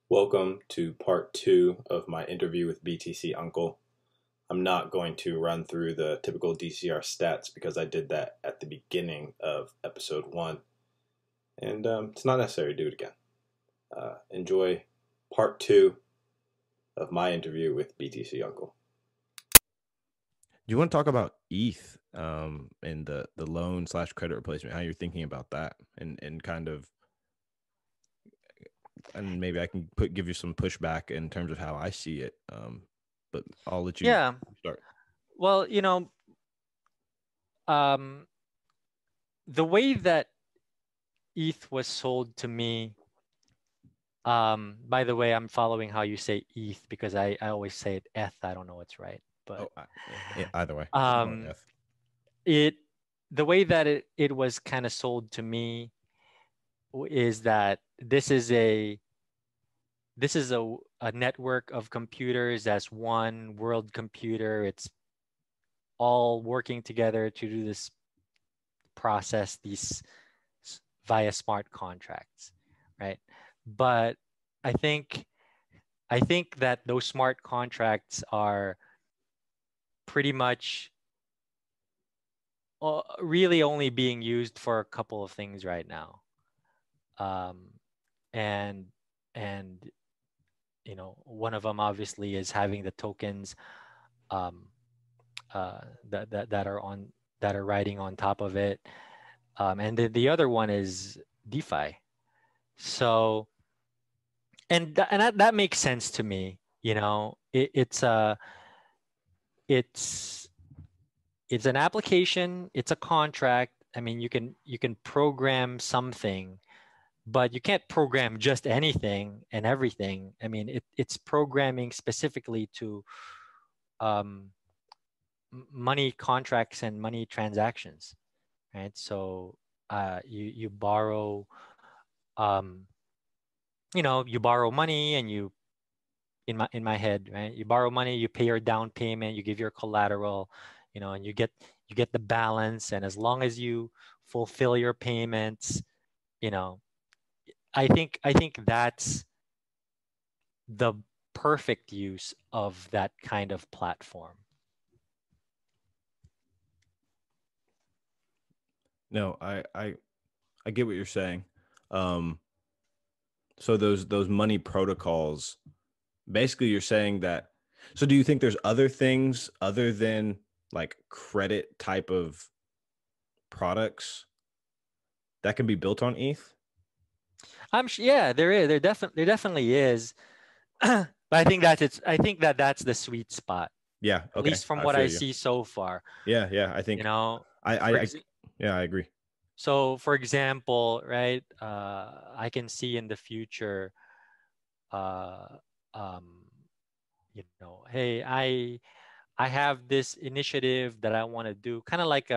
Welcome to part two of my interview with BTC Uncle. I'm not going to run through the typical DCR stats because I did that at the beginning of episode one, and it's not necessary to do it again. Enjoy part two of my interview with BTC Uncle. Do you want to talk about ETH and the loan / credit replacement, how you're thinking about that and kind of, and maybe I can give you some pushback in terms of how I see it. But I'll let you start. Well, the way that ETH was sold to me, by the way, I'm following how you say ETH because I always say it ETH. I don't know what's right, but either way, the way that it was kind of sold to me is that this is a network of computers as one world computer. It's all working together to do this process, these via smart contracts, right? But I think that those smart contracts are pretty much really only being used for a couple of things right now. And one of them obviously is having the tokens that are riding on top of it, and the other one is DeFi. So, and that makes sense to me. It's an application. It's a contract. I mean, you can program something, but you can't program just anything and everything. I mean, it's programming specifically to money contracts and money transactions, right? So you borrow, you borrow money, and you, in my head, right? You borrow money, you pay your down payment, you give your collateral, and you get the balance, and as long as you fulfill your payments, I think that's the perfect use of that kind of platform. No, I get what you're saying. So those money protocols, basically you're saying that. So do you think there's other things other than like credit type of products that can be built on ETH? Yeah, there is. There definitely is. But I think that's the sweet spot. Yeah. Okay. At least from what I see so far. Yeah. I think I agree. So, for example, right, I can see in the future, hey, I have this initiative that I want to do, kind of like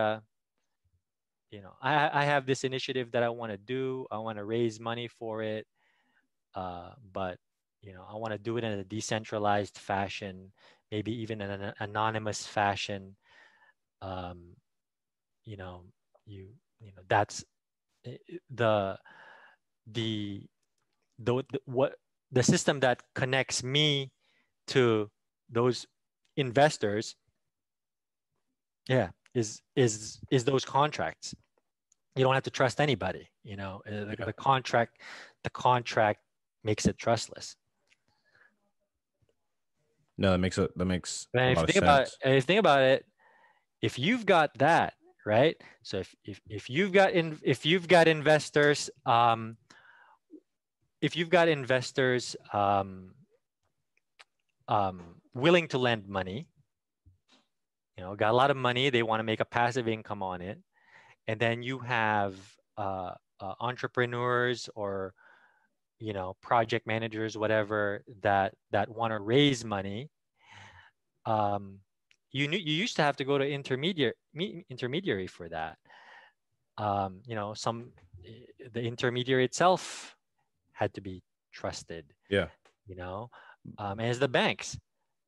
I have this initiative that I want to do. I want to raise money for it, but I want to do it in a decentralized fashion, maybe even in an anonymous fashion. That's the what the system that connects me to those investors. Yeah, is those contracts. You don't have to trust anybody. The contract makes it trustless. No, that makes a lot of sense. If you think about it, if you've got that, right? So if you've got investors, willing to lend money, got a lot of money, they want to make a passive income on it, and then you have entrepreneurs or project managers, whatever, that want to raise money. You used to have to go to intermediary for that. The intermediary itself had to be trusted. Yeah. As the banks.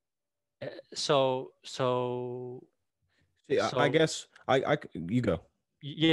So I guess you go. Yeah,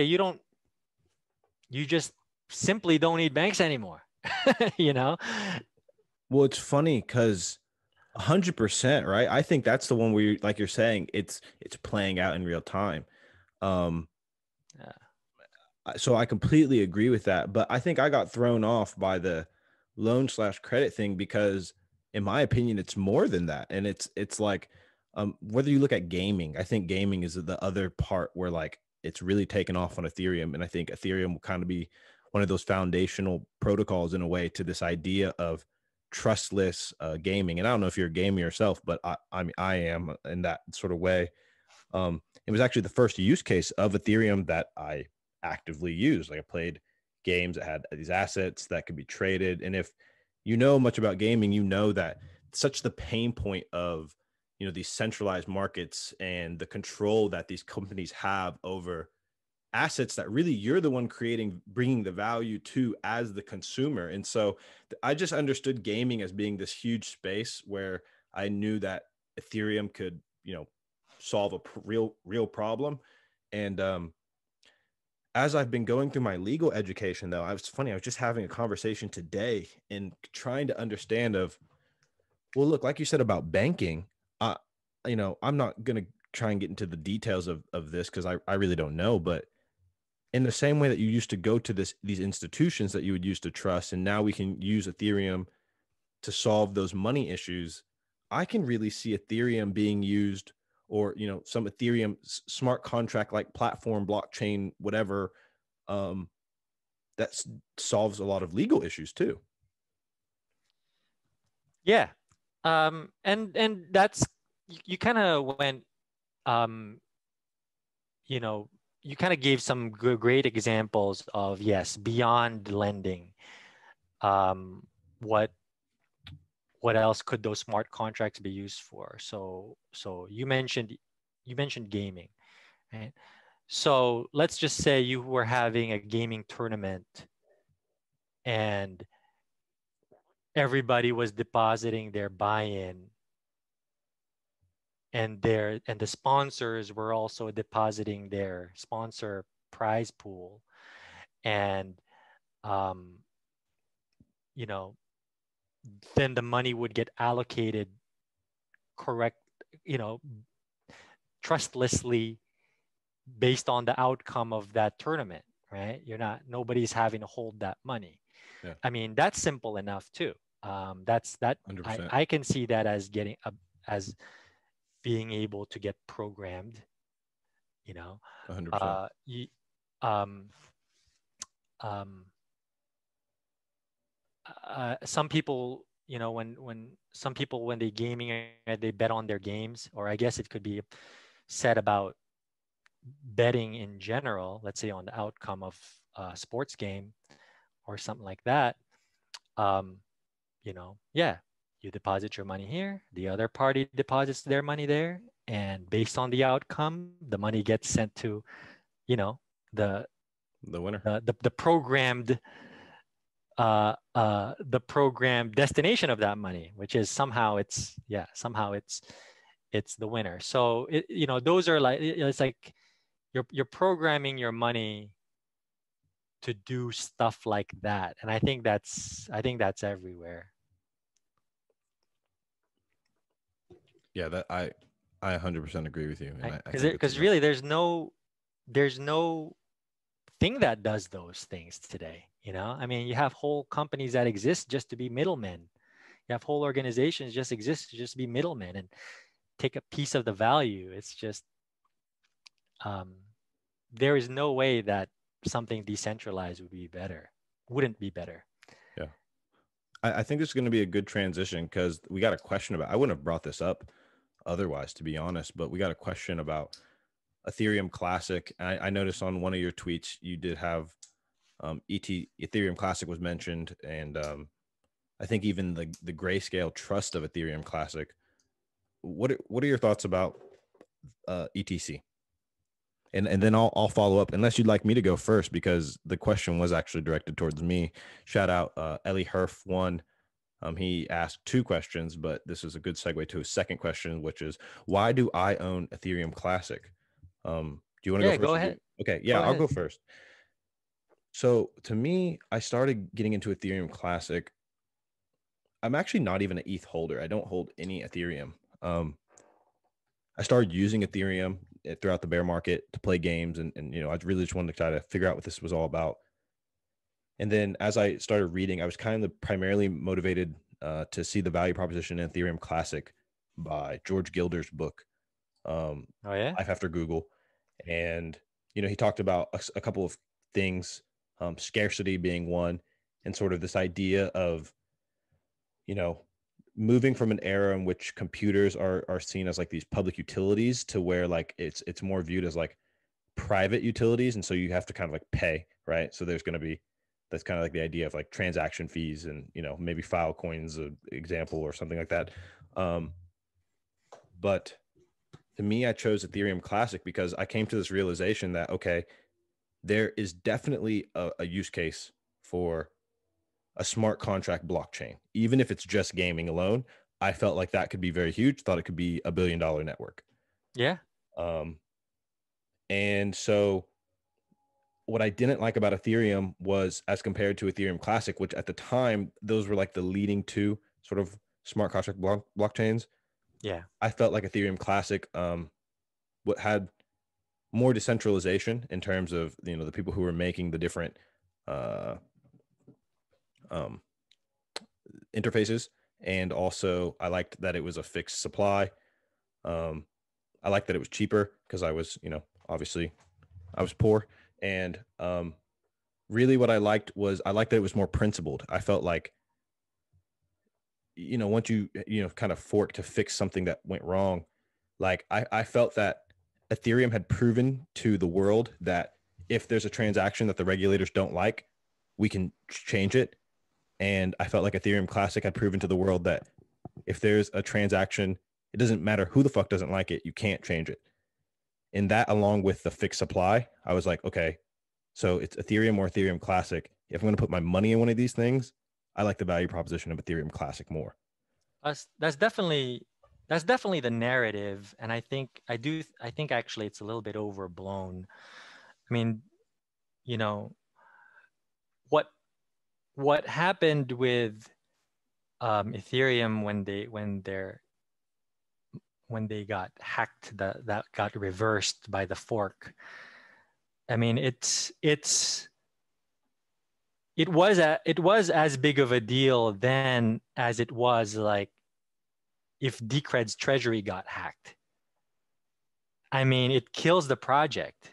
you just simply don't need banks anymore. Well, it's funny because 100%, right? I think that's the one where like you're saying, it's playing out in real time. Um, Yeah. so I completely agree with that. But I think I got thrown off by the loan/credit thing because, in my opinion, it's more than that. And it's like, whether you look at gaming, I think gaming is the other part where like it's really taken off on Ethereum. And I think Ethereum will kind of be one of those foundational protocols in a way to this idea of trustless gaming. And I don't know if you're a gamer yourself, but I mean, I am in that sort of way. It was actually the first use case of Ethereum that I actively used. Like I played games that had these assets that could be traded. And if you know much about gaming, you know that such the pain point of, these centralized markets and the control that these companies have over assets that really you're the one creating, bringing the value to as the consumer. And so I just understood gaming as being this huge space where I knew that Ethereum could, solve a real problem. And as I've been going through my legal education, though, I was just having a conversation today and trying to understand well, look, like you said about banking, I'm not going to try and get into the details of this because I really don't know, but in the same way that you used to go to these institutions that you would use to trust, and now we can use Ethereum to solve those money issues, I can really see Ethereum being used, or some Ethereum smart contract like platform, blockchain, whatever, that solves a lot of legal issues too. Yeah. And that's, you kind of went, um, you kind of gave some great examples of, yes, beyond lending. Um, what what else could those smart contracts be used for? So you mentioned gaming, right? So let's just say you were having a gaming tournament and everybody was depositing their buy-in, and the sponsors were also depositing their sponsor prize pool, and um, you know then the money would get allocated correct, you know trustlessly, based on the outcome of that tournament, right? Nobody's having to hold that money. Yeah. I mean, that's simple enough too. That's that 100%. I can see that as as being able to get programmed, you know 100%. you, um, um, some people, when some people, when they gaming, they bet on their games, or I guess it could be said about betting in general, let's say on the outcome of a sports game or something like that. um, yeah, you deposit your money here, the other party deposits their money there, and based on the outcome, the money gets sent to, you know, the The winner. the programmed the programmed destination of that money, which is somehow it's the winner. So those are like, it's like you're programming your money to do stuff like that, and I think that's everywhere. Yeah, that I 100% agree with you, and I Because think it's because enough. really there's no thing that does those things today. I mean, you have whole companies that exist just to be middlemen. You have whole organizations just exist to just be middlemen and take a piece of the value. It's just, um, there is no way that something decentralized wouldn't be better. Yeah, I think this is going to be a good transition because we got a question about. I wouldn't have brought this up otherwise, to be honest, but we got a question about Ethereum Classic. I noticed on one of your tweets you did have Ethereum Classic was mentioned, and I think even the Grayscale trust of Ethereum Classic. What are your thoughts about ETC? And then I'll follow up, unless you'd like me to go first, because the question was actually directed towards me. Shout out Ellie Herf one. He asked two questions, but this is a good segue to his second question, which is, why do I own Ethereum Classic? Do you want to go Yeah, first? go ahead. Okay, Go yeah, I'll ahead. go first. So to me, I started getting into Ethereum Classic. I'm actually not even an ETH holder. I don't hold any Ethereum. I started using Ethereum throughout the bear market to play games, and I really just wanted to try to figure out what this was all about. And then as I started reading, I was kind of primarily motivated to see the value proposition in Ethereum Classic by George Gilder's book, Oh yeah. Life After Google. And, he talked about a couple of things, scarcity being one, and sort of this idea of, moving from an era in which computers are seen as like these public utilities to where like it's more viewed as like private utilities. And so you have to kind of like pay, right? So there's going to be, that's kind of like the idea of like transaction fees and, maybe Filecoin's an example or something like that. But to me, I chose Ethereum Classic because I came to this realization that, okay, there is definitely a use case for a smart contract blockchain. Even if it's just gaming alone, I felt like that could be very huge, thought it could be $1 billion network. Yeah. And so what I didn't like about Ethereum was, as compared to Ethereum Classic, which at the time, those were like the leading two sort of smart contract blockchains. Yeah. I felt like Ethereum Classic what had more decentralization in terms of, the people who were making the different interfaces. And also I liked that it was a fixed supply. I liked that it was cheaper because I was, obviously I was poor. And really what I liked that it was more principled. I felt like, once you kind of fork to fix something that went wrong, like I felt that Ethereum had proven to the world that if there's a transaction that the regulators don't like, we can change it. And I felt like Ethereum Classic had proven to the world that if there's a transaction, it doesn't matter who the fuck doesn't like it, you can't change it. And that, along with the fixed supply, I was like, okay, so it's Ethereum or Ethereum Classic. If I'm going to put my money in one of these things, I like the value proposition of Ethereum Classic more. That's definitely the narrative, and I think actually it's a little bit overblown. I mean, what happened with Ethereum when they got hacked, that got reversed by the fork. I mean, it was as big of a deal then as it was like if Decred's treasury got hacked. I mean, it kills the project,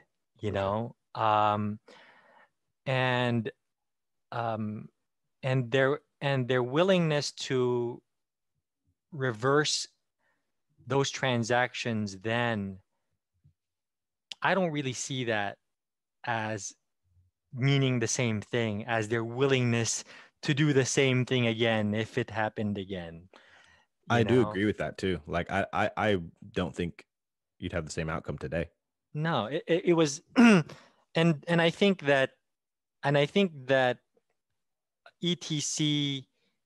and their willingness to reverse those transactions, then I don't really see that as meaning the same thing as their willingness to do the same thing again if it happened again. I do agree with that too. Like I don't think you'd have the same outcome today. No, it was and I think that ETC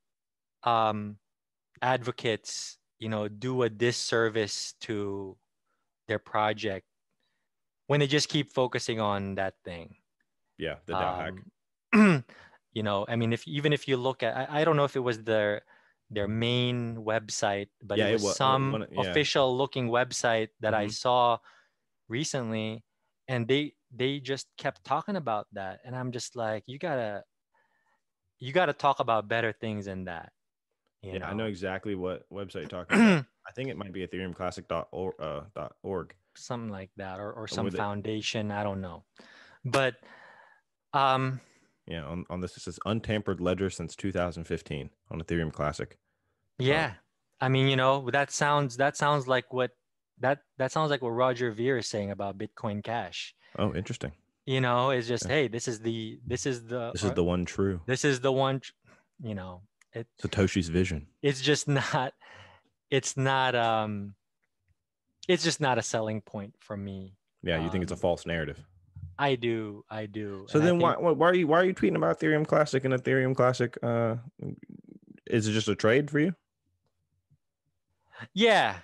advocates, do a disservice to their project when they just keep focusing on that thing. Yeah, the DAO hack. I mean, if you look at, I don't know if it was their main website, but it was some official looking website that I saw recently, and they just kept talking about that, and I'm just like, you gotta talk about better things than that. You know? I know exactly what website you're talking about. I think it might be ethereumclassic.org. Something like that, or some foundation. I don't know, but on this it says untampered ledger since 2015 on Ethereum Classic. Yeah, I mean, that sounds like what Roger Ver is saying about Bitcoin Cash. Oh, interesting. It's just, hey, this is the one true. This is the one. Satoshi's vision. It's just not. It's just not a selling point for me. Yeah, you think it's a false narrative. I do. So then why are you tweeting about Ethereum Classic and Ethereum Classic? Is it just a trade for you? Yeah.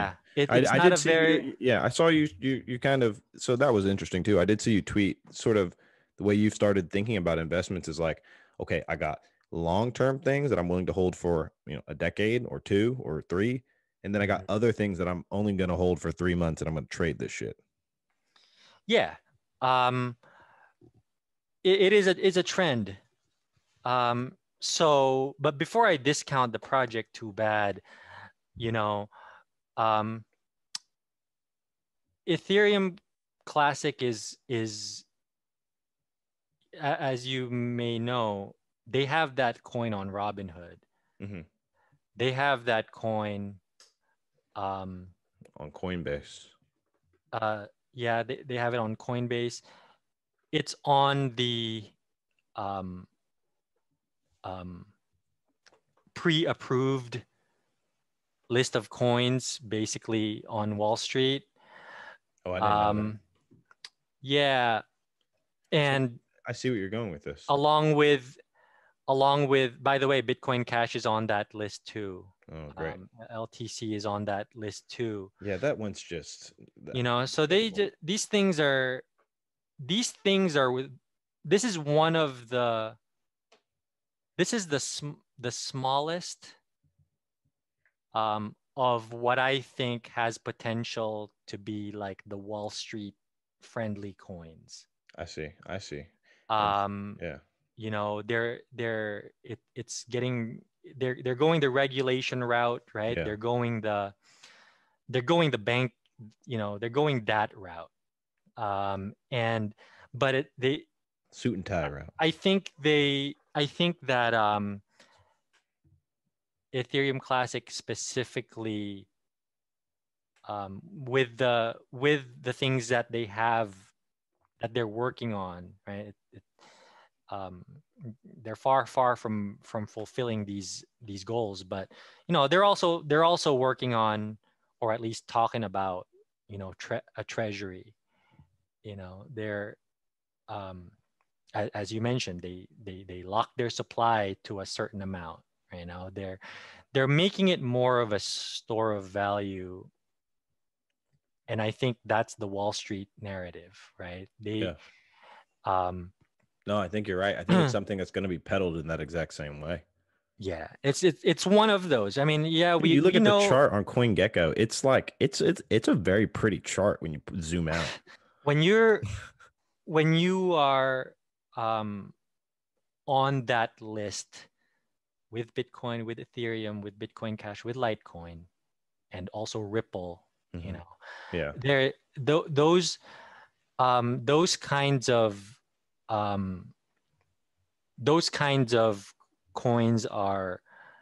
I saw you kind of, so that was interesting too. I did see you tweet sort of the way you've started thinking about investments is like, okay, I got long-term things that I'm willing to hold for, a decade or 2 or 3, and then I got other things that I'm only going to hold for 3 months and I'm going to trade this shit. Yeah. It's a trend. So, but before I discount the project too bad, um, Ethereum Classic is as you may know, they have that coin on Robinhood. Mm-hmm. They have that coin on Coinbase. Yeah, they have it on Coinbase. It's on the pre-approved list of coins, basically on Wall Street. Oh, I didn't know that. Yeah, and I see what you're going with this. Along with, by the way, Bitcoin Cash is on that list too. Oh, great. LTC is on that list too. Yeah, that one's just. So these things are with. This is one of the. This is the smallest of what I think has potential to be like the Wall Street friendly coins. I see. Yeah. It's getting they're going the regulation route, right? Yeah. They're going the bank, they're going that route. But they suit and tie route. I think that Ethereum Classic specifically, with the things that they have that they're working on, right? They're far from fulfilling these goals, but they're also working on, or at least talking about, a treasury. They're as you mentioned, they lock their supply to a certain amount. They're making it more of a store of value, and I think that's the Wall Street narrative, right? No, I think you're right. I think it's something that's going to be peddled in that exact same way. Yeah, it's one of those. I mean, yeah, you look at the chart on CoinGecko. It's like it's a very pretty chart when you zoom out. when you are on that list with Bitcoin, with Ethereum, with Bitcoin Cash, with Litecoin, and also Ripple, yeah, those kinds of coins are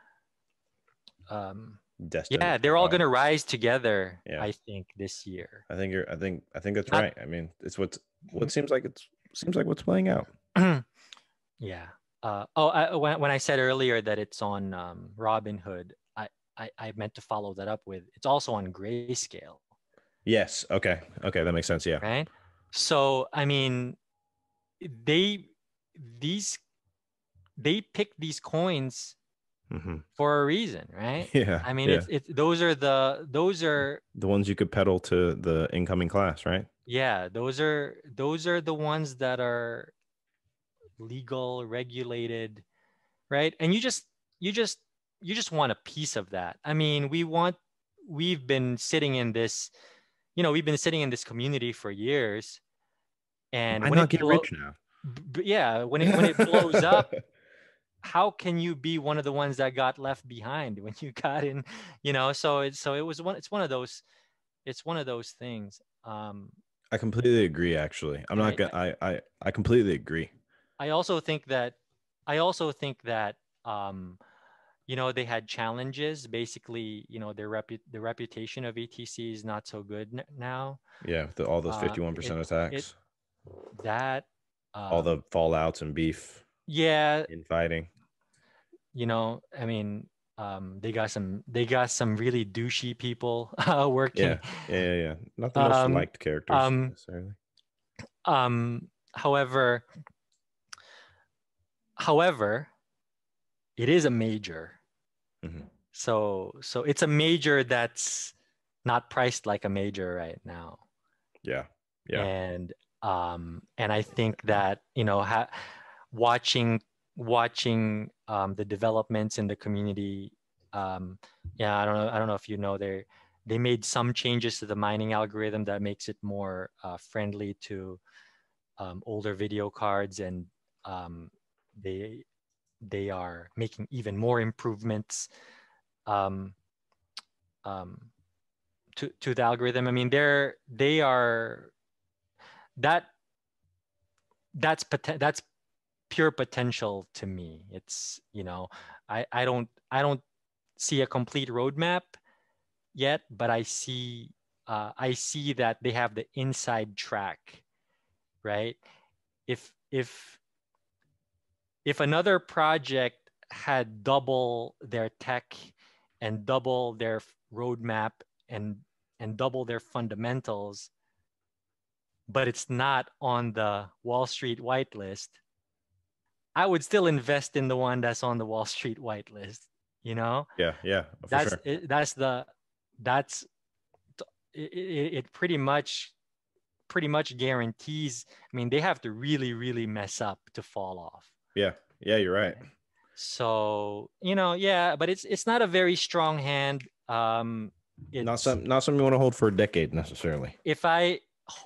destined. Yeah, they're all going to rise together. Yeah. I think this year. I think that's right. I mean, it's what seems like what's playing out. Yeah. When I said earlier that it's on Robinhood, I meant to follow that up with it's also on Grayscale. Yes. Okay, that makes sense. Yeah. Right. So I mean, they pick these coins for a reason, right? Yeah. I mean, those are the ones you could peddle to the incoming class, right? Yeah, those are the ones that are legal, regulated, right? And you just want a piece of that. I mean, we've been sitting in this, community for years, and why not get rich now? Yeah, when it blows up, how can you be one of the ones that got left behind when you got in? It's one of those things. I completely agree. Actually, I completely agree. I also think that they had challenges. Basically, the reputation of ETC is not so good now. Yeah, all those 51% attacks. All the fallouts and beef. Yeah. Infighting. I mean, they got some really douchey people working. Yeah. Not the most liked characters necessarily. However, it is a major. So it's a major that's not priced like a major right now. Yeah. And I think that watching watching the developments in the community. Yeah, I don't know if you know, they made some changes to the mining algorithm that makes it more friendly to older video cards, and um, they they are making even more improvements um, um, to the algorithm. I mean, they are that that's pure potential to me. It's, you know, I don't see a complete roadmap yet, but I see that they have the inside track, right? If if another project had double their tech and double their roadmap and double their fundamentals, but it's not on the Wall Street whitelist, I would still invest in the one that's on the Wall Street whitelist. You know, Yeah, yeah, for that's sure. that's the that's it pretty much guarantees. I mean, they have to really really mess up to fall off. Yeah, yeah, you're right. So, you know, yeah, but it's not a very strong hand. It's Not something you want to hold for a decade necessarily. if I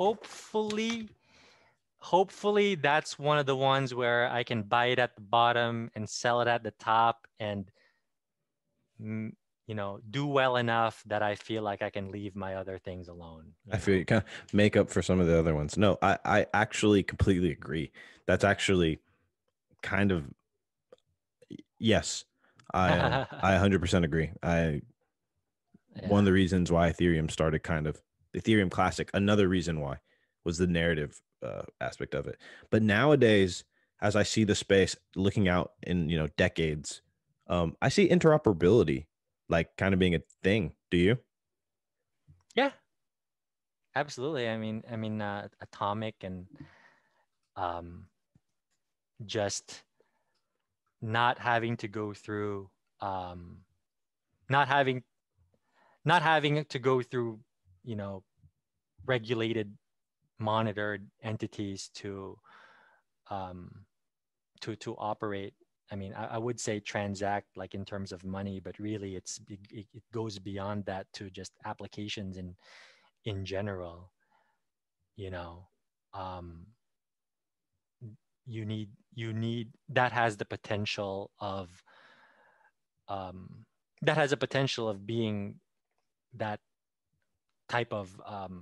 hopefully that's one of the ones where I can buy it at the bottom and sell it at the top, and you know, do well enough that I feel like I can leave my other things alone. I feel you kind of make up for some of the other ones. No, I actually completely agree. That's actually kind of, yes. I 100% agree. One of the reasons why Ethereum started, kind of Ethereum Classic, another reason why was the narrative aspect of it. But nowadays, as I see the space looking out in, you know, decades, I see interoperability like kind of being a thing. Do you? Yeah, absolutely. I mean, Atomic and um, just not having to go through, um, not having to go through, you know, regulated, monitored entities um, to operate. I mean, I would say transact, like in terms of money, but really it goes beyond that to just applications in general. You know, um, you need that has the potential of um, that has a potential of being that type of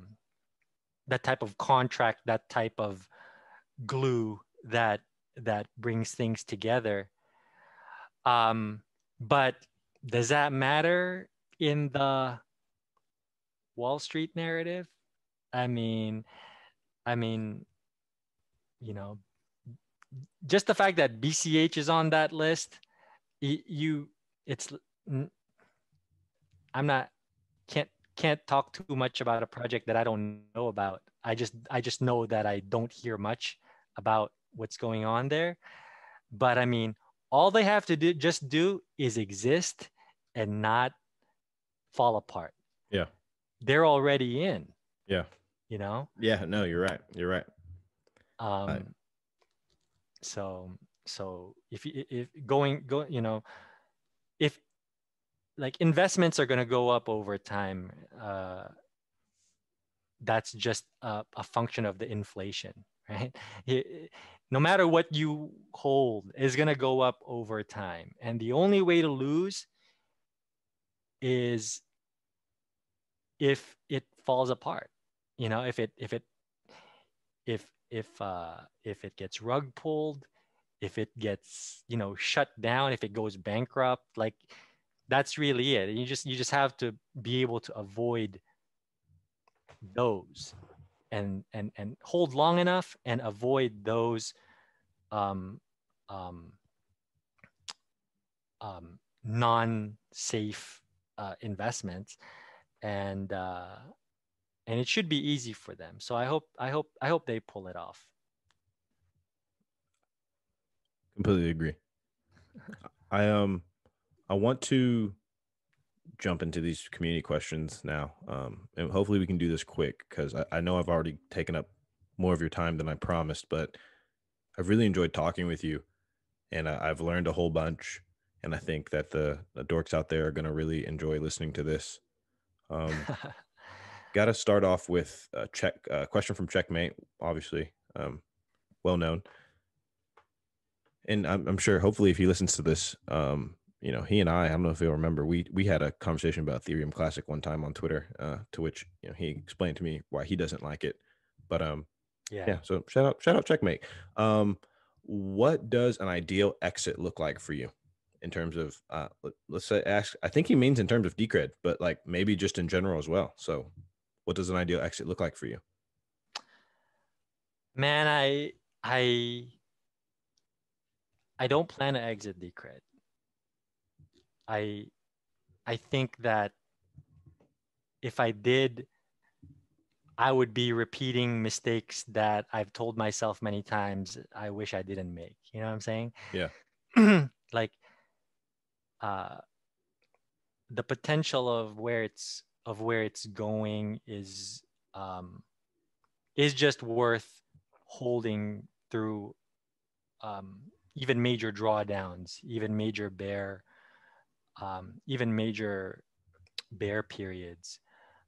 contract, that type of glue that brings things together. But does that matter in the Wall Street narrative? I mean, I mean, you know, just the fact that BCH is on that list, you, it's, I'm not, can't talk too much about a project that I don't know about. I just know that I don't hear much about what's going on there. But I mean, all they have to do is exist and not fall apart. Yeah. They're already in, Yeah. you know? Yeah. No, you're right. You're right. Um, so if you know, if like investments are going to go up over time, that's just a function of the inflation, right? No matter what you hold is going to go up over time, and the only way to lose is if it falls apart. You know, if it gets rug pulled, if it gets, you know, shut down, if it goes bankrupt, like that's really it. You just have to be able to avoid those and hold long enough and avoid those um, um, non-safe investments, and and it should be easy for them. So I hope they pull it off. Completely agree. I want to jump into these community questions now. And hopefully we can do this quick because I know I've already taken up more of your time than I promised, but I've really enjoyed talking with you. and I've learned a whole bunch. And I think that the dorks out there are going to really enjoy listening to this. Got to start off with a question from Checkmate, obviously, well known. And I'm sure, hopefully, if he listens to this, he and I don't know if he'll remember, we had a conversation about Ethereum Classic one time on Twitter, to which he explained to me why he doesn't like it. But yeah. So shout out Checkmate. What does an ideal exit look like for you in terms of let's say I think he means in terms of Decred, but like maybe just in general as well. So what does an ideal exit look like for you? Man, I don't plan to exit Decred. I think that if I did, I would be repeating mistakes that I've told myself many times I wish I didn't make. You know what I'm saying? Yeah. Like the potential of where it's going is just worth holding through even major drawdowns, even major bear periods.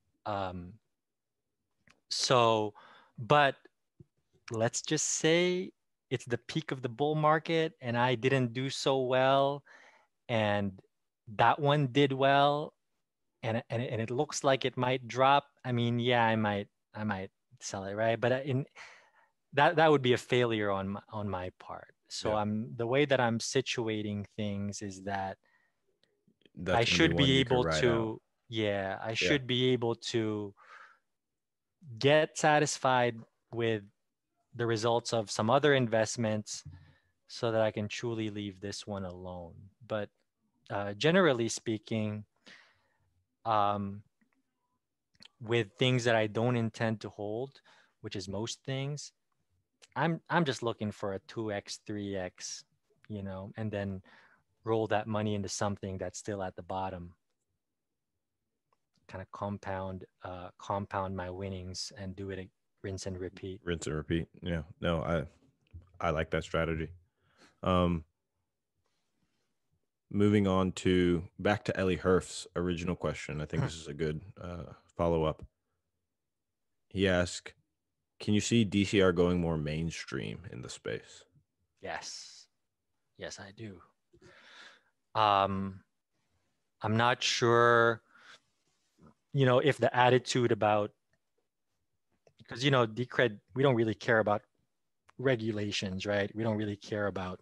So, but let's just say it's the peak of the bull market and I didn't do so well, and that one did well, and it looks like it might drop. I mean, yeah, I might sell it, right? But in that would be a failure on my part. So Yeah. the way that I'm situating things is that That's I gonna should one be you could able ride out. to, yeah, I should be able to get satisfied with the results of some other investments so that I can truly leave this one alone. But generally speaking, with things that I don't intend to hold, which is most things, I'm just looking for a 2x, 3x, and then roll that money into something that's still at the bottom. Kind of compound my winnings and do it rinse and repeat. Rinse and repeat. Yeah. No, I like that strategy. Moving on to back to Ellie Herf's original question. I think this is a good follow up. He asked, can you see DCR going more mainstream in the space? Yes, I do. I'm not sure, if the attitude about, because Decred, we don't really care about regulations, right? We don't really care about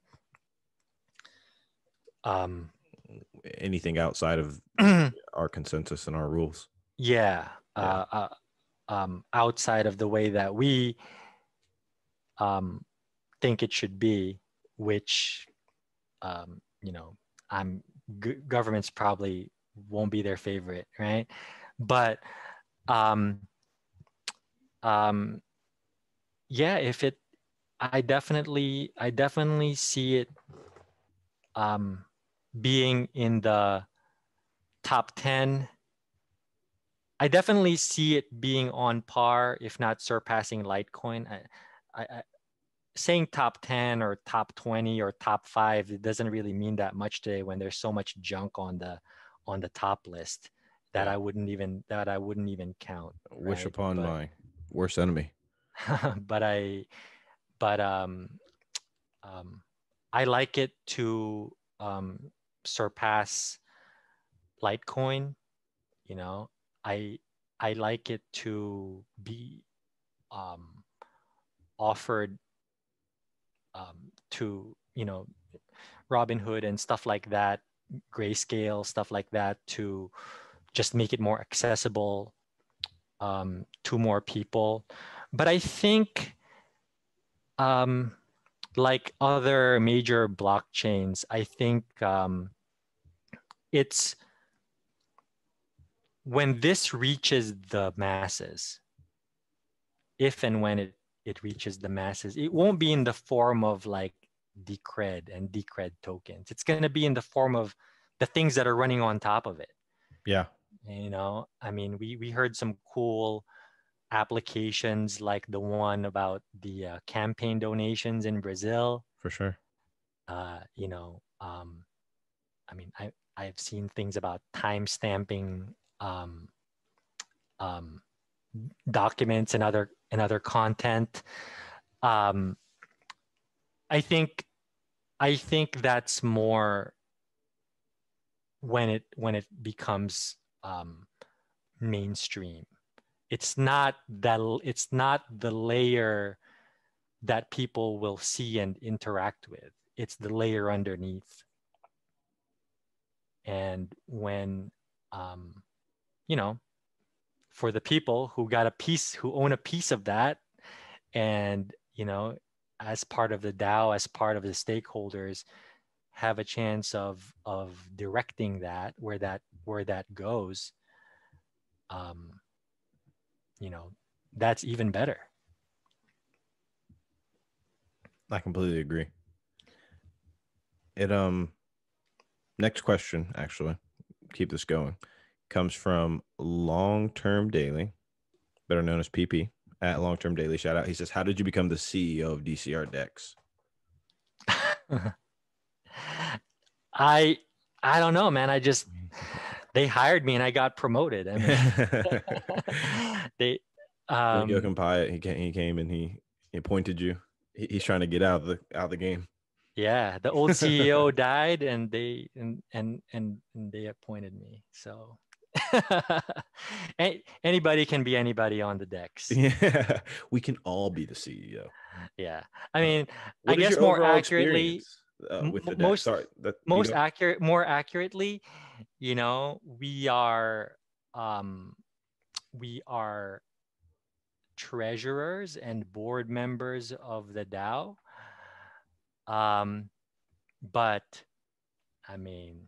anything outside of our consensus and our rules. Yeah. Outside of the way that we think it should be, which governments probably won't be their favorite, right? But yeah, I definitely see it being in the top 10. I definitely see it being on par, if not surpassing Litecoin. I saying top 10 or top 20 or top 5, it doesn't really mean that much today when there's so much junk on the top list that I wouldn't even count. Wish right? upon my worst enemy. but I like it to surpass Litecoin. I like it to be offered to Robinhood and stuff like that, Grayscale, stuff like that, to just make it more accessible to more people. But I think like other major blockchains, I think it's when this reaches the masses, if and when it reaches the masses, it won't be in the form of like Decred and Decred tokens. It's going to be in the form of the things that are running on top of it. Yeah. I mean, we heard some cool applications like the one about the campaign donations in Brazil. For sure. You know, I mean, I've seen things about time stamping um, documents and other content. Um, I think that's more when it becomes mainstream. It's not the layer that people will see and interact with. It's the layer underneath. And when you know, for the people who own a piece of that, and you know, as part of the DAO, as part of the stakeholders, have a chance of directing that where that goes, you know, that's even better. I completely agree. It next question, actually, keep this going, comes from Long Term Daily, better known as PP, at Long Term Daily. Shout out. He says, "How did you become the CEO of DCR Dex?" I don't know, man. They hired me and I got promoted. I mean, they Yoko Pai, he came and he appointed you. He's trying to get out of the game. Yeah, the old CEO died, and they they appointed me. So anybody can be anybody on the Dex. Yeah, we can all be the CEO. Yeah, I mean, I guess more accurately, with the Dex? Sorry, more accurately, you know, we are treasurers and board members of the DAO. But I mean,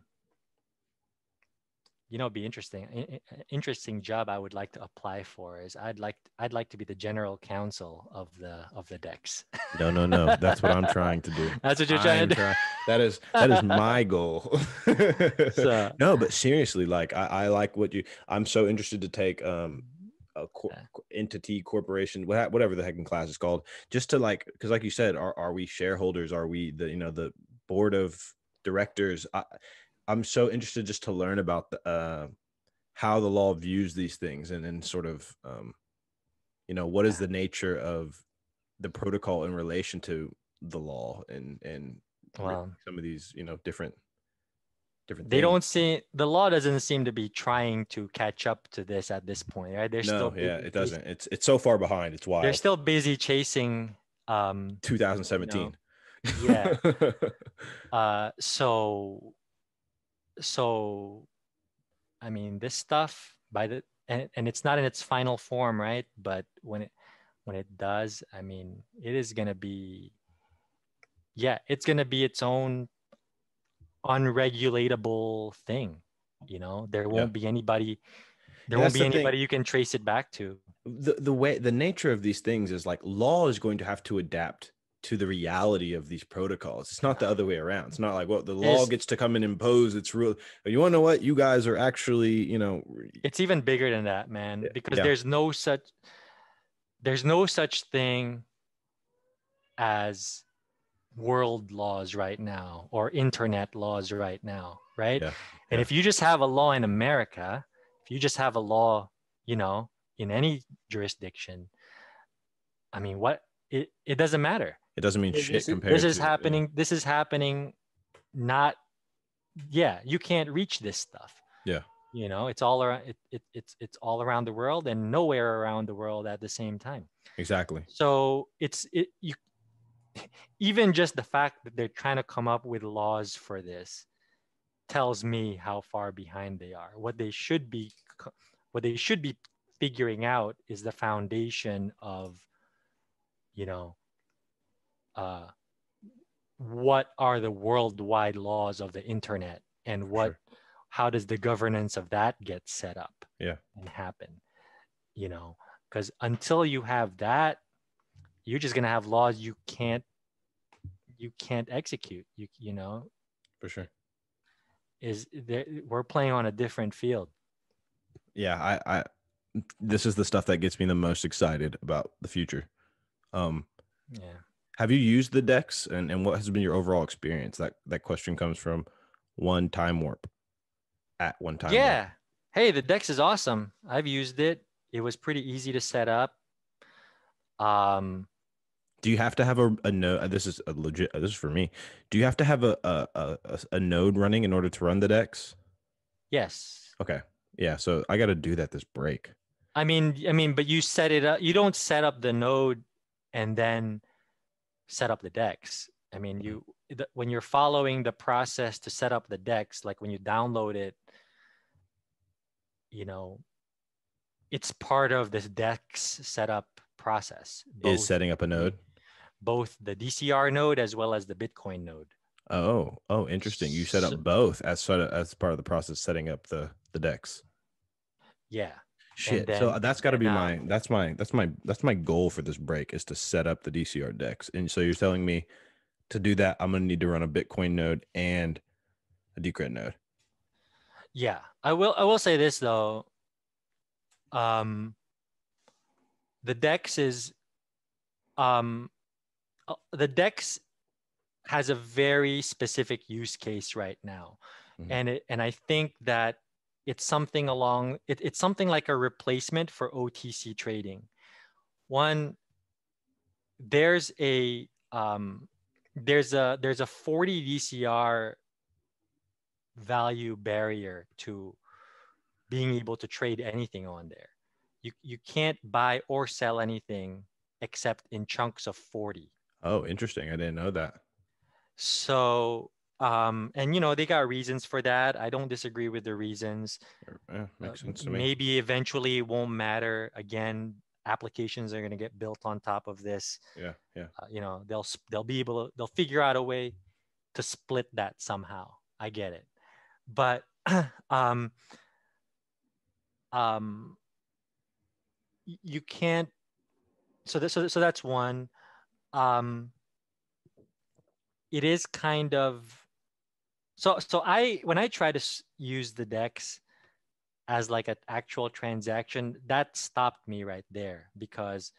you know, be interesting job I would like to apply for is I'd like to be the general counsel of the Dex. No. That's what I'm trying to do. That's what you're trying to do. That is my goal. So, no, but seriously, like I like what I'm so interested to take entity, corporation, whatever the heck in class is called, just to like, because like you said, are we shareholders? Are we the board of directors? I'm so interested just to learn about the how the law views these things, and sort of what is the nature of the protocol in relation to the law, and well, some of these different they things. The law doesn't seem to be trying to catch up to this at this point, right? It doesn't. It's so far behind. It's wild. They're still busy chasing 2017. Yeah. So I mean, this stuff and it's not in its final form, right? But when it does, I mean, it is going to be it's going to be its own unregulatable thing. You know, there won't be anybody you can trace it back to. The nature of these things is like law is going to have to adapt to the reality of these protocols. It's not the other way around. It's not like, well, the law gets to come and impose its rule. You want to know what? You guys are actually, it's even bigger than that, man, because there's no such thing as world laws right now or internet laws right now, right? And if you just have a law in America, if you just have a law, in any jurisdiction, I mean, it doesn't matter. It doesn't mean shit compared to this is happening. Not, you can't reach this stuff. It's all around. It's all around the world and nowhere around the world at the same time. Exactly. So you even just the fact that they're trying to come up with laws for this tells me how far behind they are. What they should be figuring out is the foundation of, what are the worldwide laws of the internet, and how does the governance of that get set up and happen? Because until you have that, you're just going to have laws you can't execute. For sure. We're playing on a different field. I this is the stuff that gets me the most excited about the future. Have you used the Dex, and what has been your overall experience? That question comes from one time warp at one time warp. Yeah. Hey, the Dex is awesome. I've used it. It was pretty easy to set up. Do you have to have a node? This is a legit. This is for me. Do you have to have a node running in order to run the Dex? Yes. Okay. Yeah. So I got to do that this break. But you set it up. You don't set up the node and then set up the Dex. When you're following the process to set up the Dex, like when you download it, you know, it's part of this Dex setup process. Is setting up a node? Both the DCR node as well as the Bitcoin node. Oh, interesting. You set up both as part of the process setting up the Dex. Yeah. Shit. So that's got to be that's my goal for this break is to set up the DCR Dex. And so you're telling me to do that, I'm going to need to run a Bitcoin node and a Decred node. Yeah. I will say this though. The Dex is the Dex has a very specific use case right now. Mm-hmm. And I think that it's something it's something like a replacement for OTC trading. One, there's a 40 DCR value barrier to being able to trade anything on there. You can't buy or sell anything except in chunks of 40. Oh, interesting. I didn't know that. So, and they got reasons for that. I don't disagree with the reasons. Makes sense to me. Maybe eventually it won't matter. Again, applications are going to get built on top of this. Yeah. They'll figure out a way to split that somehow. I get it, but you can't. So that's one. It is kind of when I try to use the Dex as like an actual transaction, that stopped me right there because,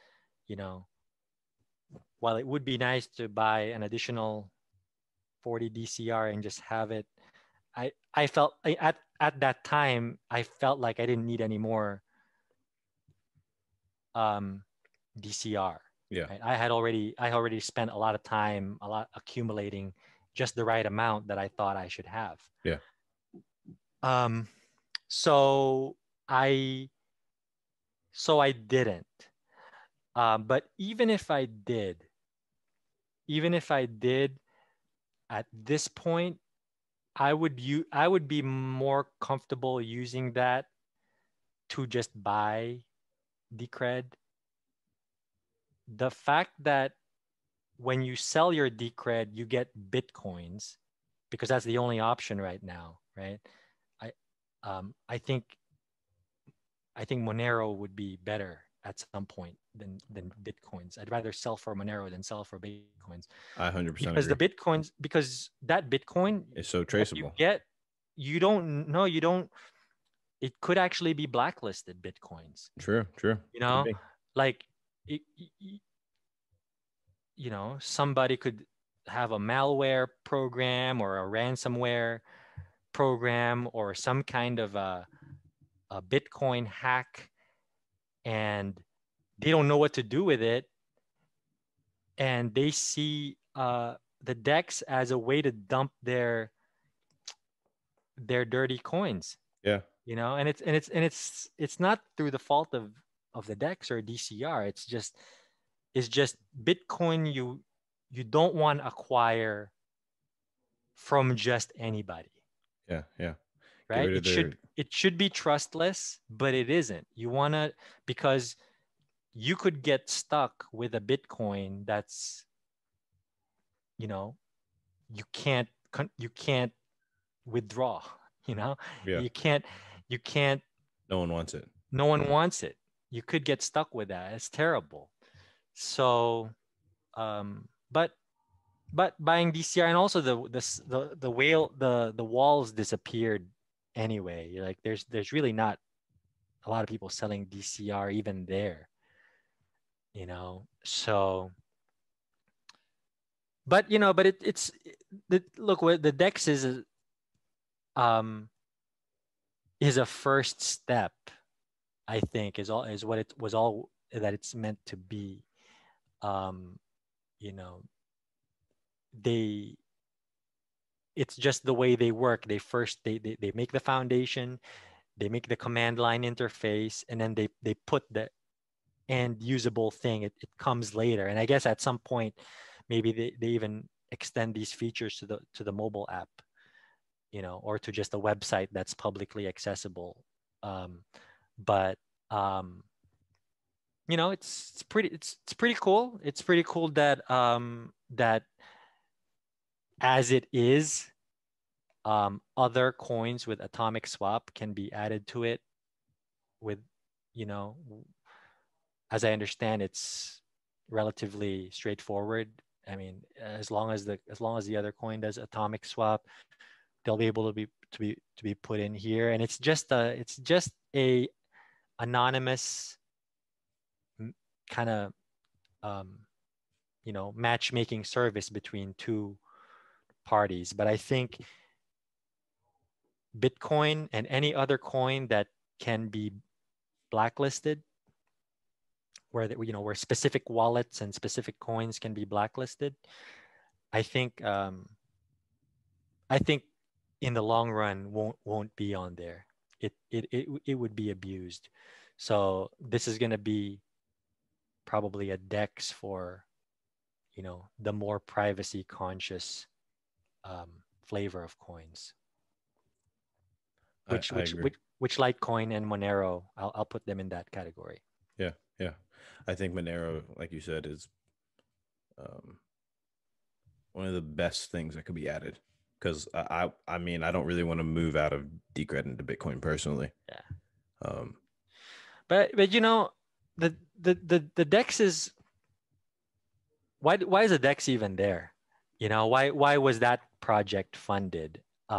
while it would be nice to buy an additional 40 DCR and just have it, I felt at that time I felt like I didn't need any more DCR. Yeah. Right? I already spent a lot of time, accumulating just the right amount that I thought I should have. Yeah. So I didn't. But even if I did, at this point, I would be more comfortable using that to just buy Decred. The fact that when you sell your Decred, you get Bitcoins, because that's the only option right now, right? I think Monero would be better at some point than Bitcoins. I'd rather sell for Monero than sell for Bitcoins. I 100% because agree. because that Bitcoin is so traceable. You don't. It could actually be blacklisted Bitcoins. True. Like, somebody could have a malware program or a ransomware program or some kind of a Bitcoin hack, and they don't know what to do with it, and they see the Dex as a way to dump their dirty coins. Yeah. And it's not through the fault of the Dex or DCR. It's just Bitcoin you don't want to acquire from just anybody. Yeah. Right? It should be trustless, but it isn't. You want to, because you could get stuck with a Bitcoin that's, you can't withdraw, Yeah. You can't. No one wants it. No one wants it. You could get stuck with that. It's terrible. So, but buying DCR, and also the walls disappeared anyway. Like there's really not a lot of people selling DCR even there. So but you know, but look, what the DEX um is a first step, I think, is what it was all that it's meant to be. Um, you know, they it's just the way they work. They first they make the foundation, they make the command line interface, and then they put the end usable thing. It comes later. And I guess at some point, maybe they even extend these features to the mobile app, you know, or to just a website that's publicly accessible. But you know, it's pretty cool. It's pretty cool that that as it is, other coins with atomic swap can be added to it with, you know, as I understand, it's relatively straightforward. I mean, as long as the other coin does atomic swap, they'll be able to be put in here, and it's just a anonymous kind of you know, matchmaking service between two parties. But I think Bitcoin and any other coin that can be blacklisted, where you know, where specific wallets and specific coins can be blacklisted, I think I think in the long run won't be on there. It would be abused. So this is going to be probably a DEX for, you know, the more privacy conscious flavor of coins. I agree. Which Litecoin and Monero, I'll put them in that category. Yeah, yeah. I think Monero, like you said, is one of the best things that could be added. Because I mean, I don't really want to move out of Decred into Bitcoin personally. Yeah. But you know, the DEX is, why is the DEX even there? You know, why was that project funded?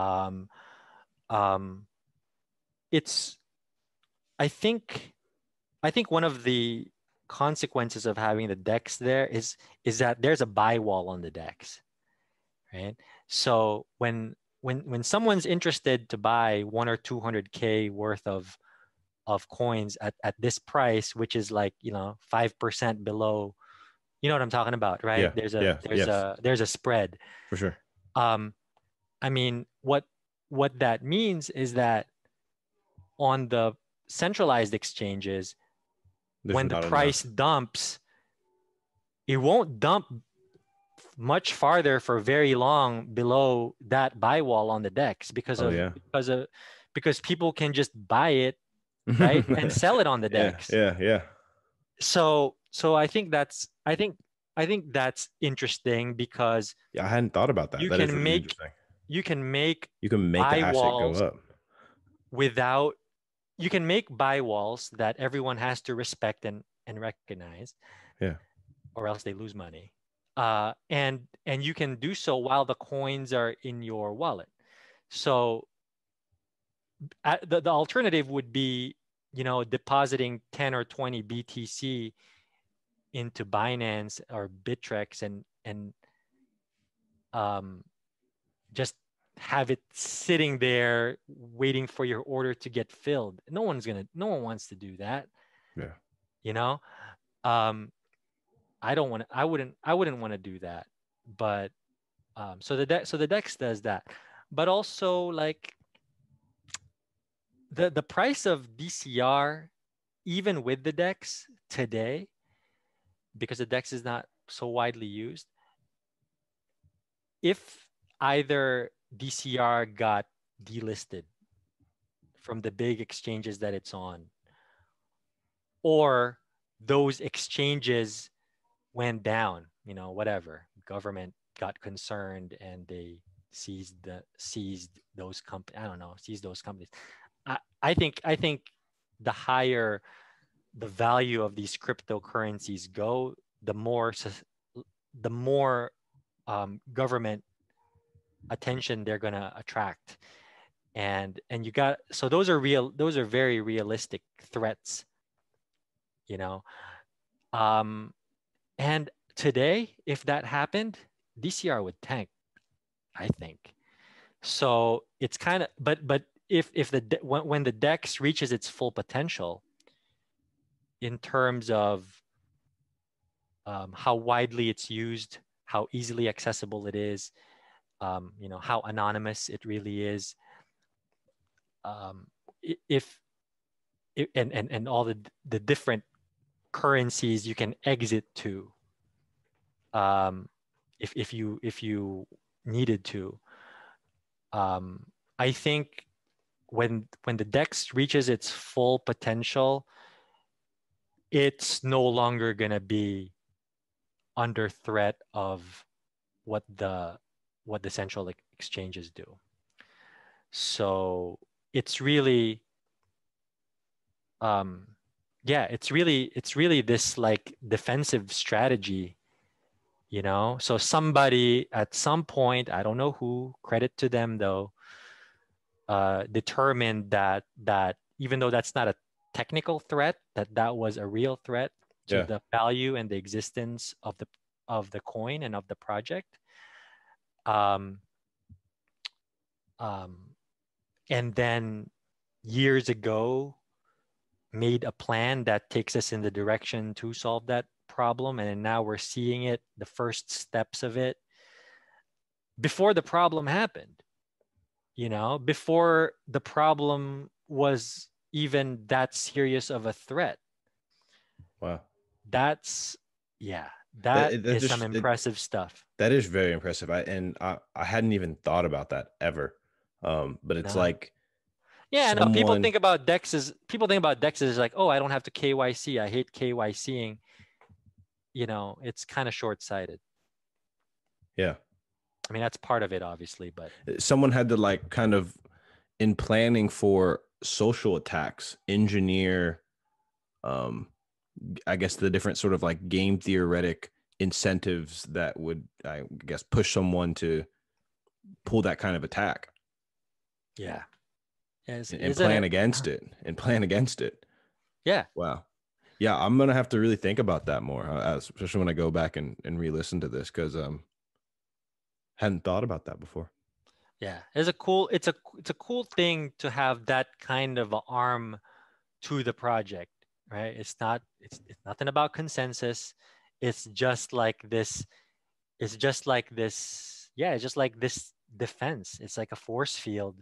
It's I think one of the consequences of having the DEX there is that there's a buy wall on the DEX, right? So when someone's interested to buy 1 or 200K worth of coins at this price, which is like, you know, 5% below, you know what I'm talking about, right? Yeah, yeah, yes, there's a spread. for sure. I mean, what that means is that on the centralized exchanges, There's when the not price enough. dumps, it won't dump much farther for very long below that buy wall on the DEX Oh yeah. because people can just buy it, right, and sell it on the Yeah, DEX. yeah. So I think that's interesting because Yeah, I hadn't thought about that. you That is can really make interesting. you can make You can make the buy hash rate go walls up. without you can make buy walls that everyone has to respect and recognize, Yeah. or else they lose money. And you can do so while the coins are in your wallet. So the alternative would be, you know, depositing 10 or 20 BTC into Binance or Bittrex and just have it sitting there waiting for your order to get filled. No one wants to do that. Yeah. You know, I wouldn't want to do that. But so the DEX does that. But also, like, the price of DCR, even with the DEX today, because the DEX is not so widely used, if either DCR got delisted from the big exchanges that it's on, or those exchanges went down, you know, whatever, government got concerned and they seized those companies. I don't know, seized those companies. I think the higher the value of these cryptocurrencies go, the more government attention they're going to attract. And you got, so those are very realistic threats, you know. And today, if that happened, DCR would tank, I think. So it's kind of, but if when the DEX reaches its full potential in terms of how widely it's used, how easily accessible it is, how anonymous it really is, if and all the different currencies you can exit to, if you needed to. I think when the DEX reaches its full potential, it's no longer gonna be under threat of what the central exchanges do. So it's really it's really this like defensive strategy, so somebody at some point, I don't know who, credit to them though, determined that even though that's not a technical threat, that was a real threat to Yeah. the value and the existence of the coin and of the project. um and then years ago made a plan that takes us in the direction to solve that problem, and now we're seeing it, the first steps of it, before the problem happened, before the problem was even that serious of a threat. Wow. That's that That is some just impressive stuff. that is very impressive. I hadn't even thought about that ever. But it's No. like Yeah, no, people someone think about DEX as like, oh, I don't have to KYC. I hate KYCing. It's kind of short-sighted. Yeah. I mean, that's part of it, obviously, but Someone had to like kind of, in planning for social attacks, engineer I guess the different sort of like game theoretic incentives that would, I guess, push someone to pull that kind of attack. yeah. And plan against it and plan against it. Yeah. Wow. Yeah, I'm gonna have to really think about that more, especially when I go back and re-listen to this, because hadn't thought about that before. Yeah, it's a cool thing to have that kind of arm to the project, right? It's nothing about consensus. It's just like this. It's just like this. Yeah, it's just like this defense. It's like a force field,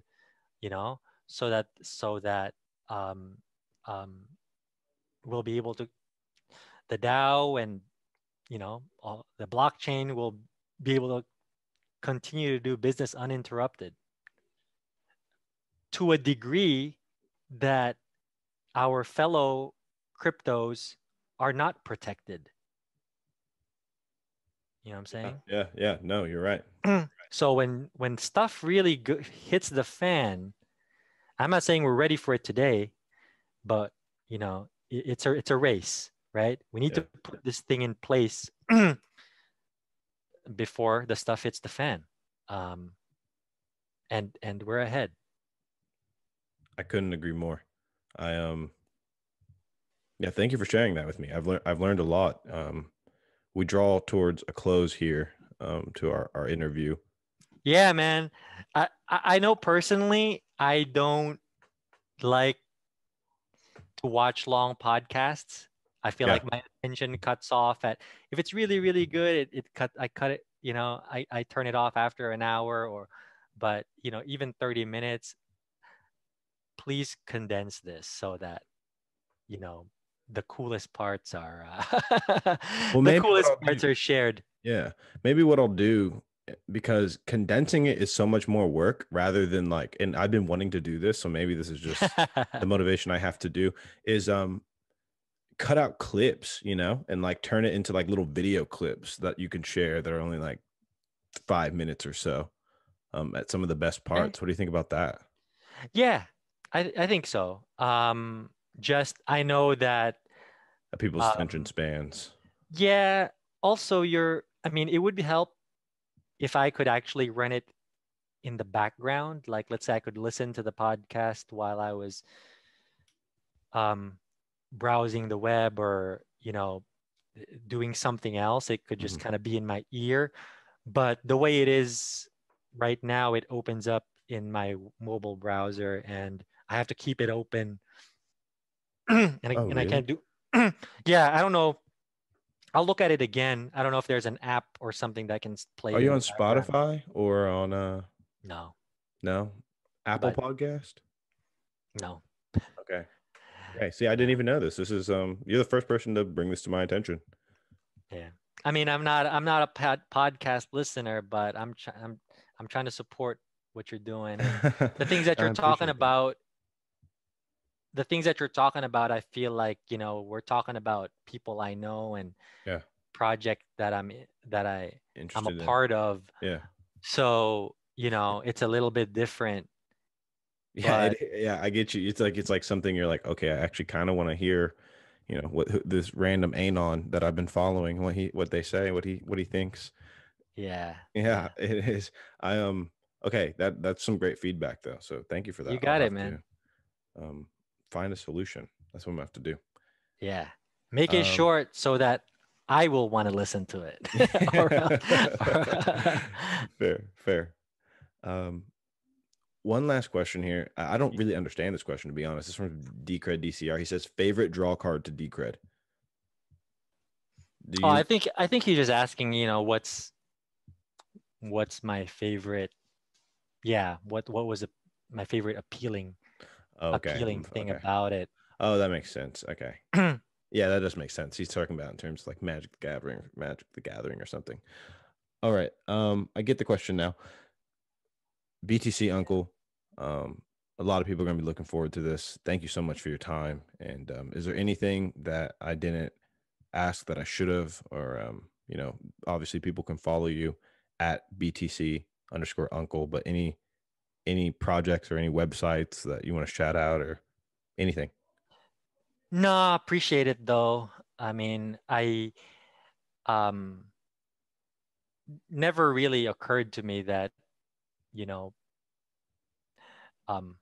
so that um, um, we'll be able to, the DAO and the blockchain will be able to continue to do business uninterrupted to a degree that our fellow cryptos are not protected. You know what I'm saying? Yeah. No, you're right. So when stuff really hits the fan, I'm not saying we're ready for it today, but it's a race, right? We need to put this thing in place before the stuff hits the fan, and we're ahead. I couldn't agree more. Yeah, thank you for sharing that with me. I've learned a lot. We draw towards a close here, to our interview. Yeah, man. I know personally, I don't like to watch long podcasts. I feel like my attention cuts off at, if it's really, really good, I cut it, I turn it off after an hour, but even 30 minutes, please condense this so that, the coolest parts are, Well, the maybe coolest parts are shared. Yeah, maybe what I'll do, because condensing it is so much more work rather than like, and I've been wanting to do this, so maybe this is just the motivation I have to do, is cut out clips, and like turn it into like little video clips that you can share that are only like 5 minutes or so, at some of the best parts. What do you think about that? Yeah, I think so. Just, I know that People's attention spans. Yeah. Also, I mean, it would help if I could actually run it in the background. Like, let's say I could listen to the podcast while I was browsing the web, or, doing something else. It could just kind of be in my ear. But the way it is right now, it opens up in my mobile browser, and I have to keep it open. and Oh, I really? can't do. Yeah, I don't know. I'll look at it again. I don't know if there's an app or something that can play Are it you in the on background. Spotify or on No, no Apple but Podcast? no. Okay. Okay. See, I didn't even know this. This is you're the first person to bring this to my attention. Yeah. I mean, I'm not a podcast listener, but I'm trying to support what you're doing, and the things that I you're talking appreciate that. about. The things that you're talking about, I feel like, we're talking about people I know and Yeah. project that I'm a Interested in. part of. Yeah. So, it's a little bit different, Yeah, but yeah, I get you. It's like something you're like, okay, I actually kind of want to hear, this random anon that I've been following, what they say, what he thinks. yeah, Yeah, yeah. it is. I okay, that's some great feedback though. So thank you for You that. I'll got it, have to man. um find a solution. That's what I'm gonna have to do. Yeah. Make it Um short so that I will want to listen to it. Or fair, fair. Um One last question here. I don't really understand this question, to be honest. This is from Decred DCR. He says favorite draw card to Decred. Do Oh, I you? think I think he's just asking, what's my favorite. Yeah, what was my favorite appealing Oh, okay. appealing thing Okay. about it. Oh, that makes sense. Okay. Yeah, that does make sense. He's talking about in terms of like Magic the Gathering or something. All right. I get the question now. BTC Uncle. A lot of people are going to be looking forward to this. Thank you so much for your time. And is there anything that I didn't ask that I should have? Or obviously people can follow you at BTC_Uncle, but any projects or any websites that you want to shout out or anything? No, appreciate it though. I mean, I um never really occurred to me that, you know, um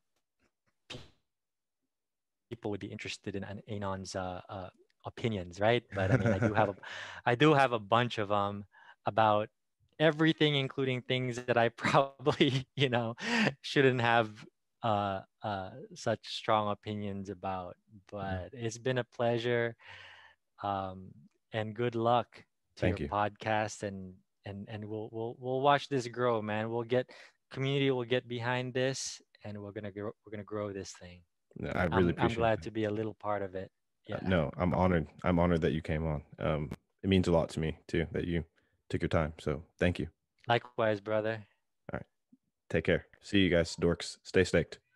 people would be interested in Anon's opinions, right? But I mean, I do have a bunch of about everything, including things that I probably, shouldn't have such strong opinions about. But it's been a pleasure, um, and good luck to Thank your you. podcast, and we'll watch this grow, man. Community will get behind this, and we're gonna grow this thing. No, I really I'm appreciate glad that. to be a little part of it. Yeah. No, I'm honored. I'm honored that you came on. It means a lot to me too that you took your time. So thank you. Likewise, brother. All right. Take care. See you guys, dorks. Stay staked.